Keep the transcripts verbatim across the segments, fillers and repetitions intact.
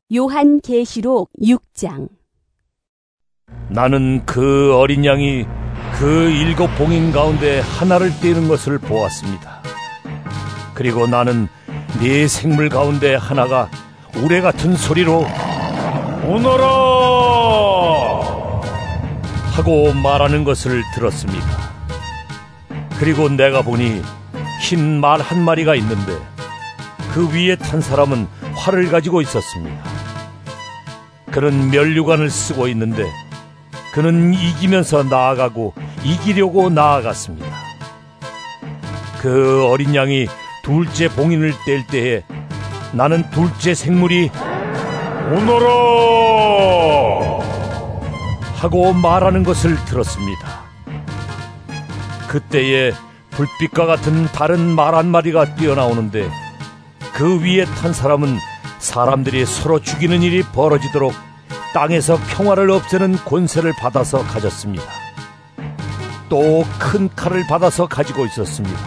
요한계시록 육 장. 나는 그 어린 양이 그 일곱 봉인 가운데 하나를 떼는 것을 보았습니다. 그리고 나는 네 생물 가운데 하나가 우레 같은 소리로 오너라 하고 말하는 것을 들었습니다. 그리고 내가 보니 흰 말 한 마리가 있는데 그 위에 탄 사람은 활을 가지고 있었습니다. 그는 면류관을 쓰고 있는데 그는 이기면서 나아가고 이기려고 나아갔습니다. 그 어린 양이 둘째 봉인을 뗄 때에 나는 둘째 생물이 오너라 하고 말하는 것을 들었습니다. 그때에 불빛과 같은 다른 말 한 마리가 뛰어나오는데 그 위에 탄 사람은 사람들이 서로 죽이는 일이 벌어지도록 땅에서 평화를 없애는 권세를 받아서 가졌습니다. 또 큰 칼을 받아서 가지고 있었습니다.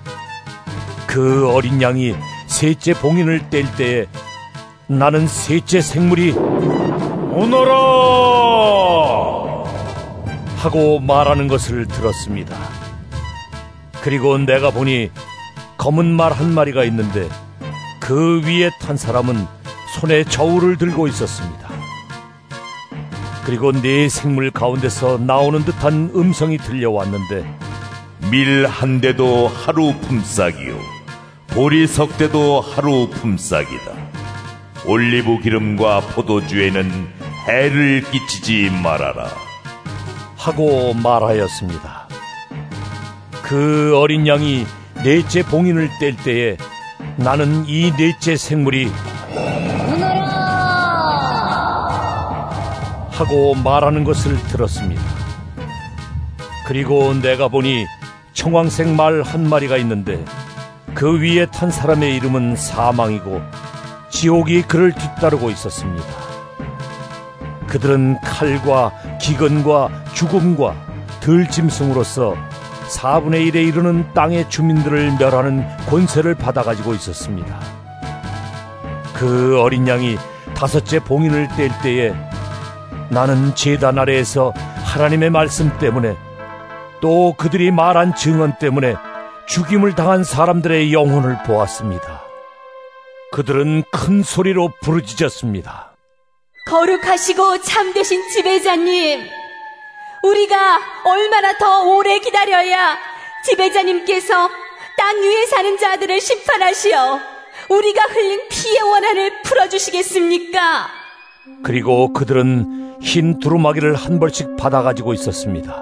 그 어린 양이 셋째 봉인을 뗄 때에 나는 셋째 생물이 오너라 하고 말하는 것을 들었습니다. 그리고 내가 보니 검은 말 한 마리가 있는데 그 위에 탄 사람은 손에 저울을 들고 있었습니다. 그리고 네 생물 가운데서 나오는 듯한 음성이 들려왔는데 밀 한 대도 하루 품삯이요 보리석 대도 하루 품삯이다. 올리브 기름과 포도주에는 해를 끼치지 말아라 하고 말하였습니다. 그 어린 양이 넷째 봉인을 뗄 때에 나는 이 넷째 생물이 오너라 하고 말하는 것을 들었습니다. 그리고 내가 보니 청황색 말 한 마리가 있는데 그 위에 탄 사람의 이름은 사망이고 지옥이 그를 뒤따르고 있었습니다. 그들은 칼과 기근과 죽음과 들짐승으로서 사분의 일에 이르는 땅의 주민들을 멸하는 권세를 받아가지고 있었습니다. 그 어린 양이 다섯째 봉인을 뗄 때에 나는 제단 아래에서 하나님의 말씀 때문에 또 그들이 말한 증언 때문에 죽임을 당한 사람들의 영혼을 보았습니다. 그들은 큰 소리로 부르짖었습니다. 거룩하시고 참되신 지배자님, 우리가 얼마나 더 오래 기다려야 지배자님께서 땅 위에 사는 자들을 심판하시어 우리가 흘린 피의 원한을 풀어주시겠습니까? 그리고 그들은 흰 두루마기를 한 벌씩 받아가지고 있었습니다.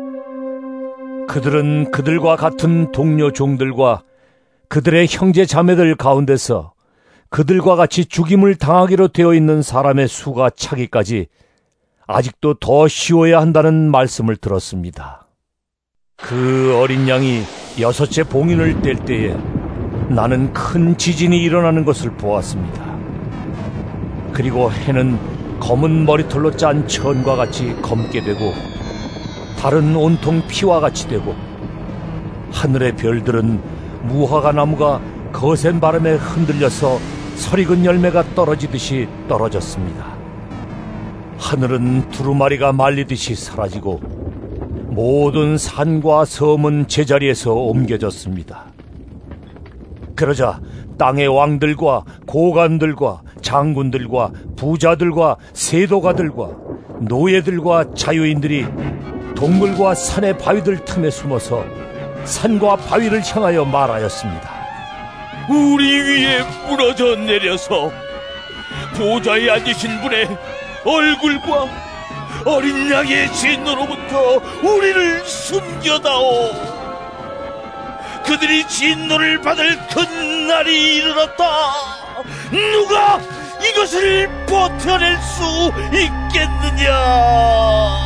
그들은 그들과 같은 동료 종들과 그들의 형제 자매들 가운데서 그들과 같이 죽임을 당하기로 되어 있는 사람의 수가 차기까지 아직도 더 쉬워야 한다는 말씀을 들었습니다. 그 어린 양이 여섯째 봉인을 뗄 때에 나는 큰 지진이 일어나는 것을 보았습니다. 그리고 해는 검은 머리털로 짠 천과 같이 검게 되고 달은 온통 피와 같이 되고 하늘의 별들은 무화과 나무가 거센 바람에 흔들려서 설익은 열매가 떨어지듯이 떨어졌습니다. 하늘은 두루마리가 말리듯이 사라지고 모든 산과 섬은 제자리에서 옮겨졌습니다. 그러자 땅의 왕들과 고관들과 장군들과 부자들과 세도가들과 노예들과 자유인들이 동굴과 산의 바위들 틈에 숨어서 산과 바위를 향하여 말하였습니다. 우리 위에 무너져 내려서 보좌에 앉으신 분의 얼굴과 어린 양의 진노로부터 우리를 숨겨다오. 그들이 진노를 받을 큰 날이 이르렀다. 누가 이것을 버텨낼 수 있겠느냐?